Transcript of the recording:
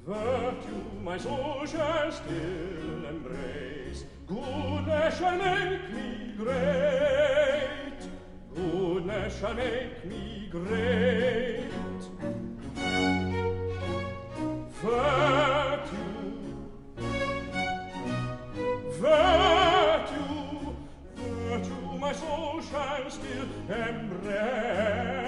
Virtue my soul shall still embrace. Goodness shall make me great. Goodness shall make me great. Virtue, virtue, virtue my soul shall still embrace.